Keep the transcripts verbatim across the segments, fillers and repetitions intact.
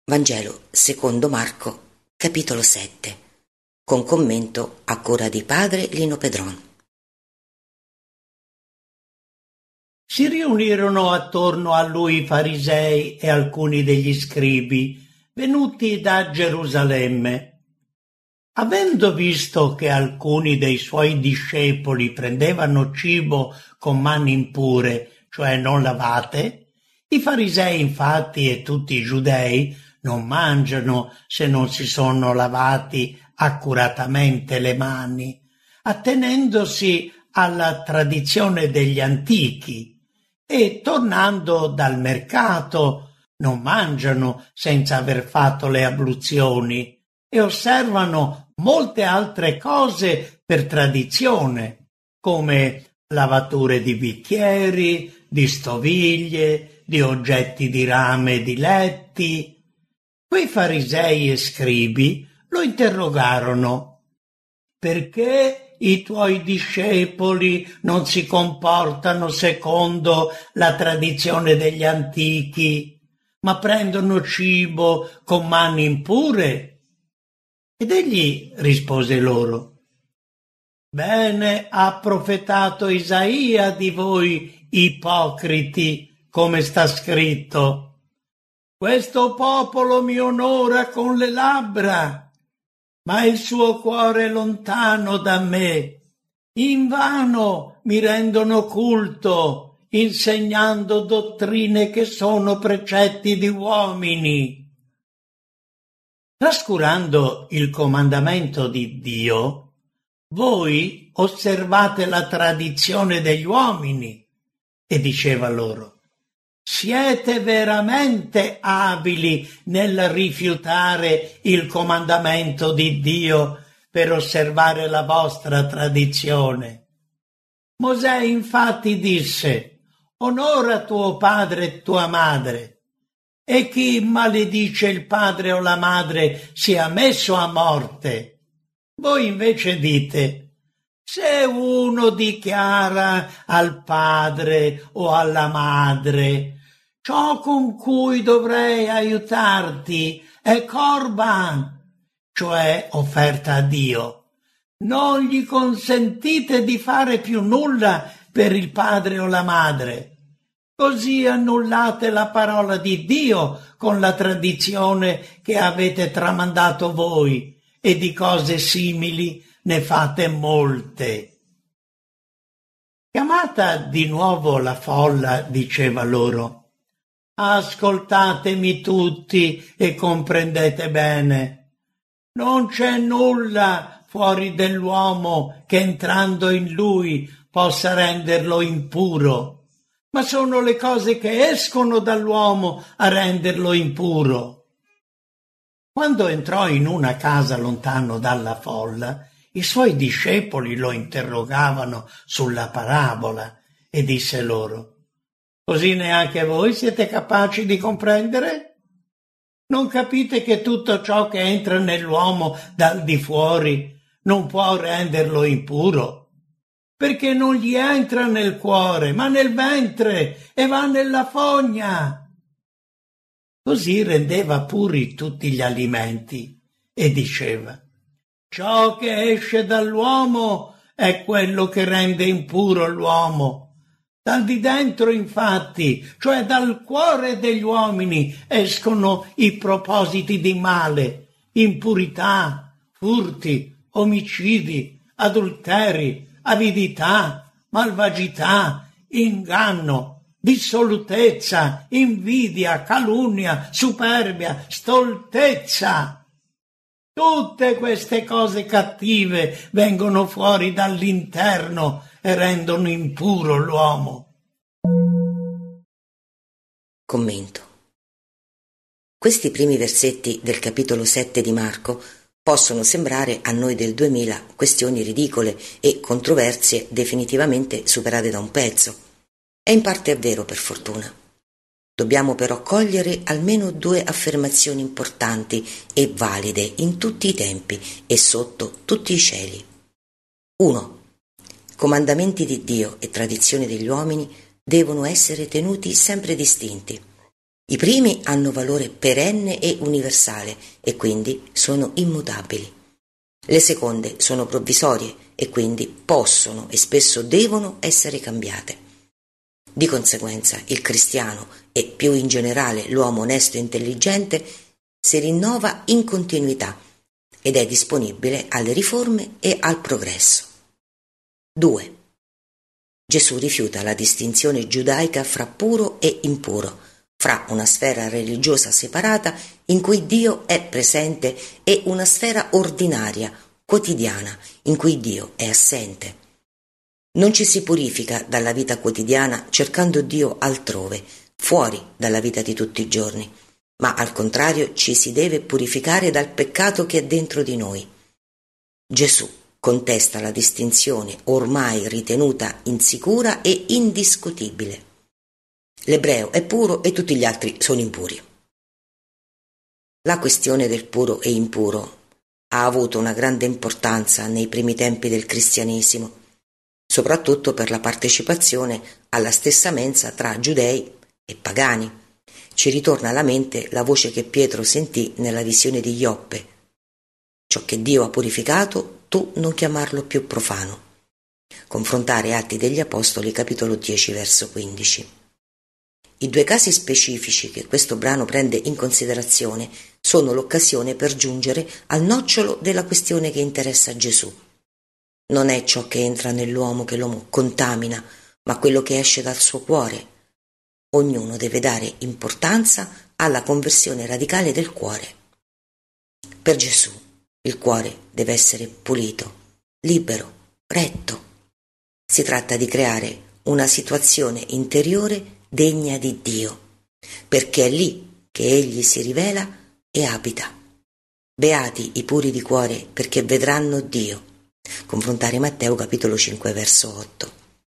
Vangelo secondo Marco, capitolo sette, con commento a cura di padre Lino Pedron. Si riunirono attorno a lui i farisei e alcuni degli scribi, venuti da Gerusalemme. Avendo visto che alcuni dei suoi discepoli prendevano cibo con mani impure, cioè non lavate, i farisei infatti e tutti i giudei non mangiano se non si sono lavati accuratamente le mani, attenendosi alla tradizione degli antichi, e tornando dal mercato non mangiano senza aver fatto le abluzioni e osservano molte altre cose per tradizione, come lavature di bicchieri, di stoviglie, di oggetti di rame e di letti. Quei farisei e scribi lo interrogarono: perché i tuoi discepoli non si comportano secondo la tradizione degli antichi, ma prendono cibo con mani impure? Ed egli rispose loro: bene ha profetato Isaia di voi ipocriti, come sta scritto: questo popolo mi onora con le labbra, ma il suo cuore è lontano da me. Invano mi rendono culto, insegnando dottrine che sono precetti di uomini. Trascurando il comandamento di Dio, voi osservate la tradizione degli uomini. E diceva loro: siete veramente abili nel rifiutare il comandamento di Dio per osservare la vostra tradizione. Mosè infatti disse: onora tuo padre e tua madre, e chi maledice il padre o la madre sia messo a morte. Voi invece dite: se uno dichiara al padre o alla madre: ciò con cui dovrei aiutarti è Corban, cioè offerta a Dio, non gli consentite di fare più nulla per il padre o la madre. Così annullate la parola di Dio con la tradizione che avete tramandato voi, e di cose simili ne fate molte. Chiamata di nuovo la folla, diceva loro: ascoltatemi tutti e comprendete bene. Non c'è nulla fuori dell'uomo che entrando in lui possa renderlo impuro, ma sono le cose che escono dall'uomo a renderlo impuro. Quando entrò in una casa lontano dalla folla, i suoi discepoli lo interrogavano sulla parabola e disse loro: così neanche voi siete capaci di comprendere? Non capite che tutto ciò che entra nell'uomo dal di fuori non può renderlo impuro? Perché non gli entra nel cuore, ma nel ventre, e va nella fogna. Così rendeva puri tutti gli alimenti e diceva: ciò che esce dall'uomo è quello che rende impuro l'uomo. Dal di dentro, infatti, cioè dal cuore degli uomini, escono i propositi di male, impurità, furti, omicidi, adulteri, avidità, malvagità, inganno, dissolutezza, invidia, calunnia, superbia, stoltezza. Tutte queste cose cattive vengono fuori dall'interno e rendono impuro l'uomo. Commento. Questi primi versetti del capitolo sette di Marco possono sembrare a noi del duemila questioni ridicole e controversie definitivamente superate da un pezzo. E in parte è vero, per fortuna. Dobbiamo però cogliere almeno due affermazioni importanti e valide in tutti i tempi e sotto tutti i cieli. uno. Comandamenti di Dio e tradizioni degli uomini devono essere tenuti sempre distinti. I primi hanno valore perenne e universale e quindi sono immutabili. Le seconde sono provvisorie e quindi possono e spesso devono essere cambiate. Di conseguenza il cristiano e più in generale l'uomo onesto e intelligente si rinnova in continuità ed è disponibile alle riforme e al progresso. due. Gesù rifiuta la distinzione giudaica fra puro e impuro, fra una sfera religiosa separata in cui Dio è presente e una sfera ordinaria, quotidiana, in cui Dio è assente. Non ci si purifica dalla vita quotidiana cercando Dio altrove, fuori dalla vita di tutti i giorni, ma al contrario ci si deve purificare dal peccato che è dentro di noi. Gesù contesta la distinzione ormai ritenuta insicura e indiscutibile. L'ebreo è puro e tutti gli altri sono impuri. La questione del puro e impuro ha avuto una grande importanza nei primi tempi del cristianesimo, soprattutto per la partecipazione alla stessa mensa tra giudei e pagani. Ci ritorna alla mente la voce che Pietro sentì nella visione di Ioppe: ciò che Dio ha purificato, tu non chiamarlo più profano. Confrontare Atti degli Apostoli, capitolo dieci, verso quindici. I due casi specifici che questo brano prende in considerazione sono l'occasione per giungere al nocciolo della questione che interessa Gesù. Non è ciò che entra nell'uomo che l'uomo contamina, ma quello che esce dal suo cuore. Ognuno deve dare importanza alla conversione radicale del cuore. Per Gesù il cuore deve essere pulito, libero, retto. Si tratta di creare una situazione interiore degna di Dio, perché è lì che Egli si rivela e abita. Beati i puri di cuore, perché vedranno Dio. Confrontare Matteo capitolo cinque verso otto.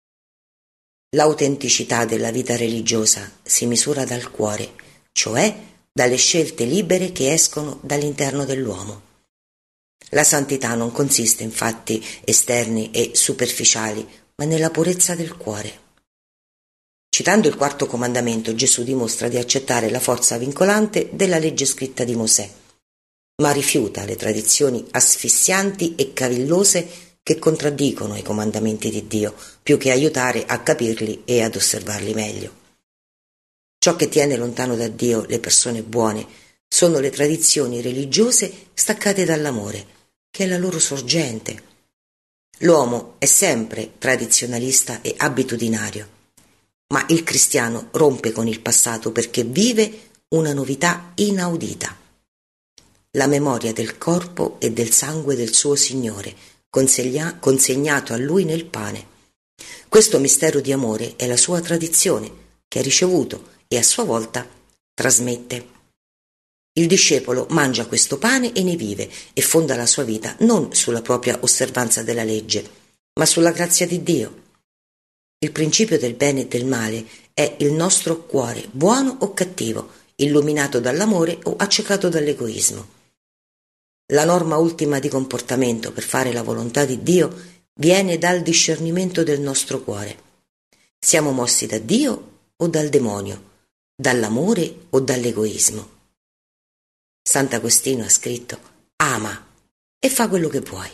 L'autenticità della vita religiosa si misura dal cuore, cioè dalle scelte libere che escono dall'interno dell'uomo. La santità non consiste in fatti esterni e superficiali, ma nella purezza del cuore. Citando il quarto comandamento, Gesù dimostra di accettare la forza vincolante della legge scritta di Mosè, ma rifiuta le tradizioni asfissianti e cavillose che contraddicono i comandamenti di Dio, più che aiutare a capirli e ad osservarli meglio. Ciò che tiene lontano da Dio le persone buone sono le tradizioni religiose staccate dall'amore, che è la loro sorgente. L'uomo è sempre tradizionalista e abitudinario, ma il cristiano rompe con il passato perché vive una novità inaudita. La memoria del corpo e del sangue del suo Signore, consegna, consegnato a Lui nel pane. Questo mistero di amore è la sua tradizione, che ha ricevuto e a sua volta trasmette. Il discepolo mangia questo pane e ne vive e fonda la sua vita non sulla propria osservanza della legge, ma sulla grazia di Dio. Il principio del bene e del male è il nostro cuore, buono o cattivo, illuminato dall'amore o accecato dall'egoismo. La norma ultima di comportamento per fare la volontà di Dio viene dal discernimento del nostro cuore. Siamo mossi da Dio o dal demonio, dall'amore o dall'egoismo. Sant'Agostino ha scritto: ama e fa quello che vuoi.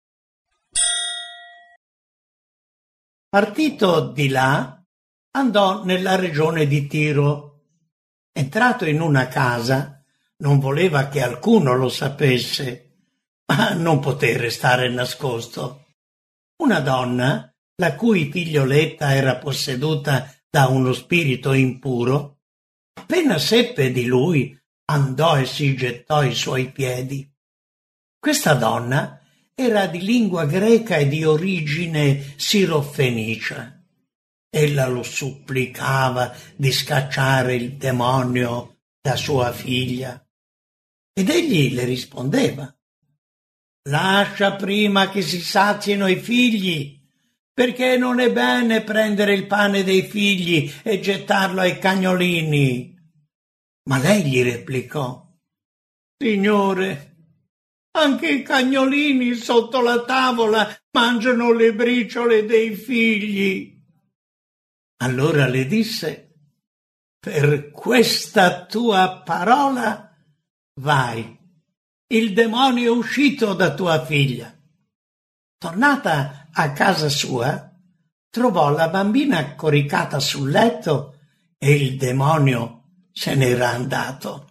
Partito di là, andò nella regione di Tiro. Entrato in una casa, non voleva che alcuno lo sapesse, ma non poté restare nascosto. Una donna, la cui figlioletta era posseduta da uno spirito impuro, appena seppe di lui, andò e si gettò ai suoi piedi. Questa donna era di lingua greca e di origine sirofenicia. Ella lo supplicava di scacciare il demonio da sua figlia. Ed egli le rispondeva: lascia prima che si sazino i figli, perché non è bene prendere il pane dei figli e gettarlo ai cagnolini. Ma lei gli replicò: Signore, anche i cagnolini sotto la tavola mangiano le briciole dei figli. Allora le disse: per questa tua parola, vai, il demonio è uscito da tua figlia. Tornata a casa sua, trovò la bambina coricata sul letto e il demonio se n'era andato.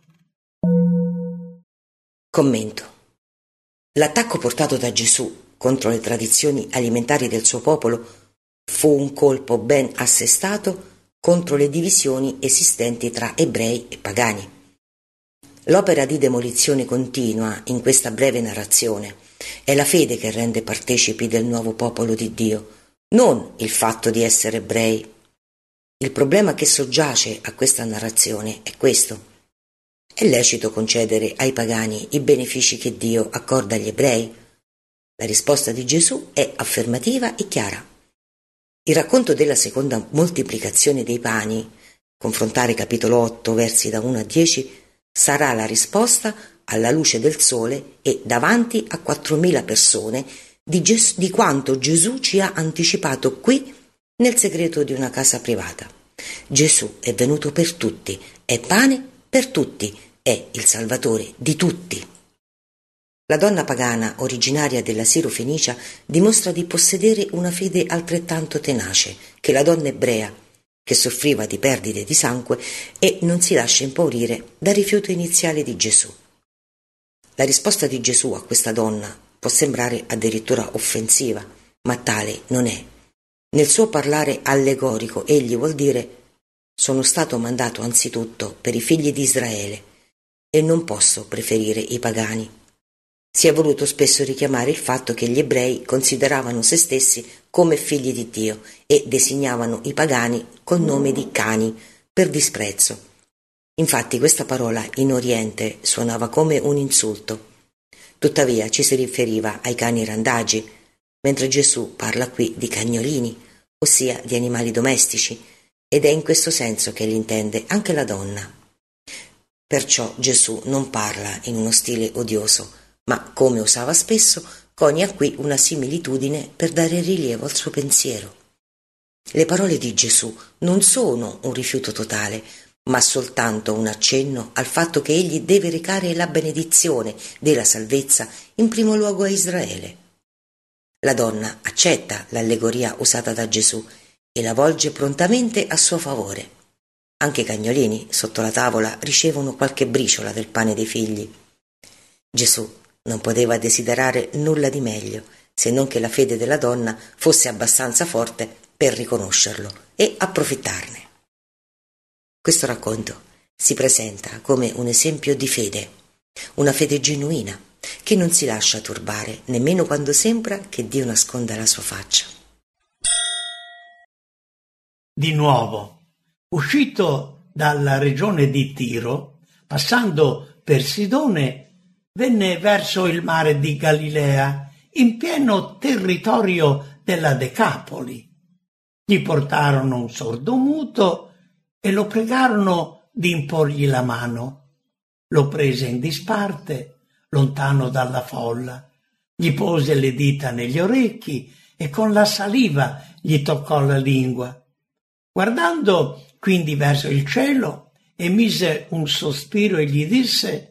Commento. L'attacco portato da Gesù contro le tradizioni alimentari del suo popolo fu un colpo ben assestato contro le divisioni esistenti tra ebrei e pagani. L'opera di demolizione continua in questa breve narrazione è la fede che rende partecipi del nuovo popolo di Dio, non il fatto di essere ebrei. Il problema che soggiace a questa narrazione è questo. È lecito concedere ai pagani i benefici che Dio accorda agli ebrei? La risposta di Gesù è affermativa e chiara. Il racconto della seconda moltiplicazione dei pani, confrontare capitolo otto, versi da uno a dieci, sarà la risposta alla luce del sole e davanti a quattromila persone di, Ges- di quanto Gesù ci ha anticipato qui nel segreto di una casa privata. Gesù è venuto per tutti, è pane per tutti, è il Salvatore di tutti. La donna pagana originaria della Siro-Fenicia dimostra di possedere una fede altrettanto tenace che la donna ebrea, che soffriva di perdite di sangue e non si lascia impaurire dal rifiuto iniziale di Gesù. La risposta di Gesù a questa donna può sembrare addirittura offensiva, ma tale non è. Nel suo parlare allegorico egli vuol dire: sono stato mandato anzitutto per i figli di Israele e non posso preferire i pagani. Si è voluto spesso richiamare il fatto che gli ebrei consideravano se stessi come figli di Dio e designavano i pagani col nome di cani per disprezzo. Infatti questa parola in Oriente suonava come un insulto. Tuttavia ci si riferiva ai cani randagi, mentre Gesù parla qui di cagnolini, ossia di animali domestici, ed è in questo senso che l'intende anche la donna. Perciò Gesù non parla in uno stile odioso, ma, come usava spesso, conia qui una similitudine per dare rilievo al suo pensiero. Le parole di Gesù non sono un rifiuto totale, ma soltanto un accenno al fatto che egli deve recare la benedizione della salvezza in primo luogo a Israele. La donna accetta l'allegoria usata da Gesù e la volge prontamente a suo favore. Anche i cagnolini sotto la tavola ricevono qualche briciola del pane dei figli. Gesù non poteva desiderare nulla di meglio, se non che la fede della donna fosse abbastanza forte per riconoscerlo e approfittarne. Questo racconto si presenta come un esempio di fede, una fede genuina, che non si lascia turbare nemmeno quando sembra che Dio nasconda la sua faccia. Di nuovo, uscito dalla regione di Tiro, passando per Sidone, venne verso il mare di Galilea, in pieno territorio della Decapoli. Gli portarono un sordomuto e lo pregarono di imporgli la mano. Lo prese in disparte, lontano dalla folla, gli pose le dita negli orecchi e con la saliva gli toccò la lingua. Guardando quindi verso il cielo, emise un sospiro e gli disse: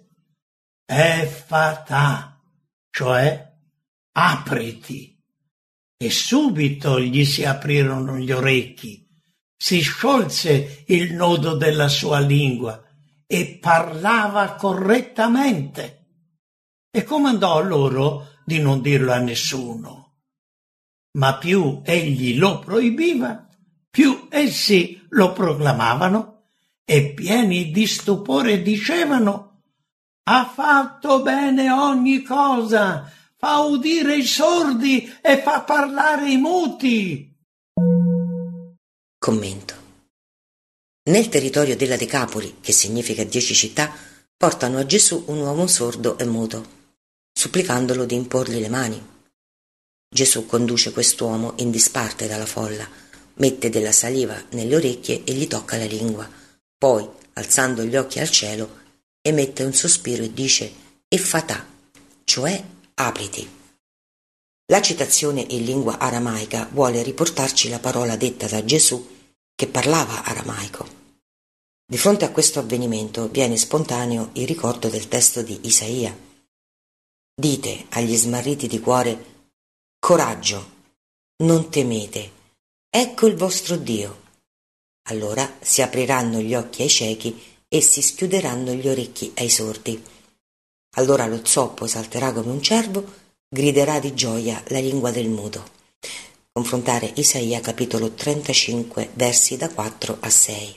Effatà, cioè apriti. E subito gli si aprirono gli orecchi, si sciolse il nodo della sua lingua e parlava correttamente. E comandò loro di non dirlo a nessuno. Ma più egli lo proibiva, più essi lo proclamavano e pieni di stupore dicevano: ha fatto bene ogni cosa, fa udire i sordi e fa parlare i muti. Commento. Nel territorio della Decapoli, che significa dieci città, portano a Gesù un uomo sordo e muto, supplicandolo di imporgli le mani. Gesù conduce quest'uomo in disparte dalla folla, mette della saliva nelle orecchie e gli tocca la lingua. Poi, alzando gli occhi al cielo, emette un sospiro e dice Effatà, cioè apriti. La citazione in lingua aramaica vuole riportarci la parola detta da Gesù che parlava aramaico. Di fronte a questo avvenimento viene spontaneo il ricordo del testo di Isaia. Dite agli smarriti di cuore: coraggio, non temete, ecco il vostro Dio. Allora si apriranno gli occhi ai ciechi e si schiuderanno gli orecchi ai sordi. Allora lo zoppo salterà come un cervo, griderà di gioia la lingua del muto. Confrontare Isaia capitolo trentacinque versi da quattro a sei.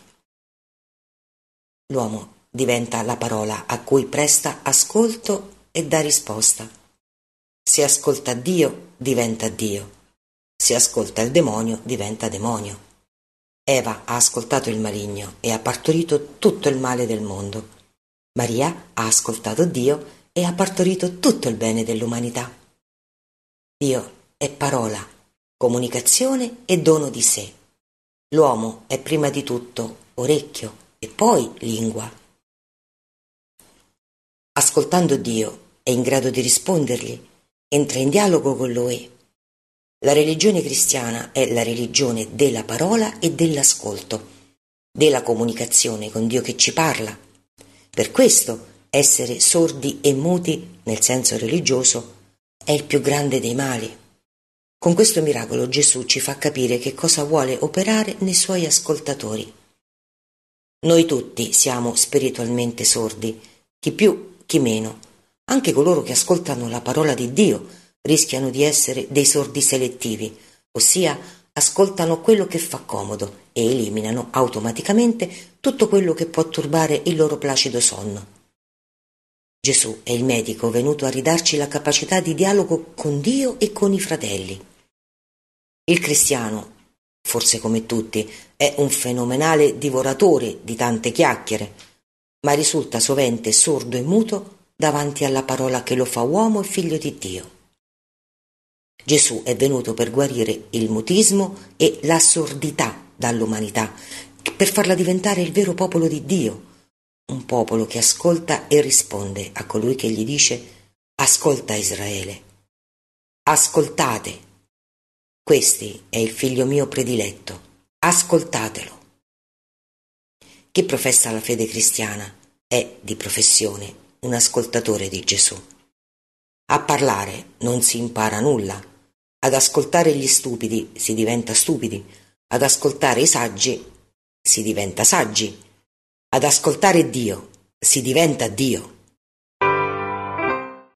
L'uomo diventa la parola a cui presta ascolto e dà risposta. Se ascolta Dio, diventa Dio. Se ascolta il demonio, diventa demonio. Eva ha ascoltato il maligno e ha partorito tutto il male del mondo. Maria ha ascoltato Dio e ha partorito tutto il bene dell'umanità. Dio è parola, comunicazione e dono di sé. L'uomo è prima di tutto orecchio e poi lingua. Ascoltando Dio è in grado di rispondergli, entra in dialogo con Lui. La religione cristiana è la religione della parola e dell'ascolto, della comunicazione con Dio che ci parla. Per questo essere sordi e muti, nel senso religioso, è il più grande dei mali. Con questo miracolo Gesù ci fa capire che cosa vuole operare nei suoi ascoltatori. Noi tutti siamo spiritualmente sordi, chi più, chi meno. Anche coloro che ascoltano la parola di Dio rischiano di essere dei sordi selettivi, ossia ascoltano quello che fa comodo e eliminano automaticamente tutto quello che può turbare il loro placido sonno. Gesù è il medico venuto a ridarci la capacità di dialogo con Dio e con i fratelli. Il cristiano, forse come tutti, è un fenomenale divoratore di tante chiacchiere, ma risulta sovente sordo e muto davanti alla parola che lo fa uomo e figlio di Dio. Gesù è venuto per guarire il mutismo e la sordità dall'umanità, per farla diventare il vero popolo di Dio, un popolo che ascolta e risponde a colui che gli dice: ascolta Israele, ascoltate, questi è il figlio mio prediletto, ascoltatelo. Chi professa la fede cristiana è di professione un ascoltatore di Gesù. A parlare non si impara nulla. Ad ascoltare gli stupidi si diventa stupidi, ad ascoltare i saggi si diventa saggi, ad ascoltare Dio si diventa Dio.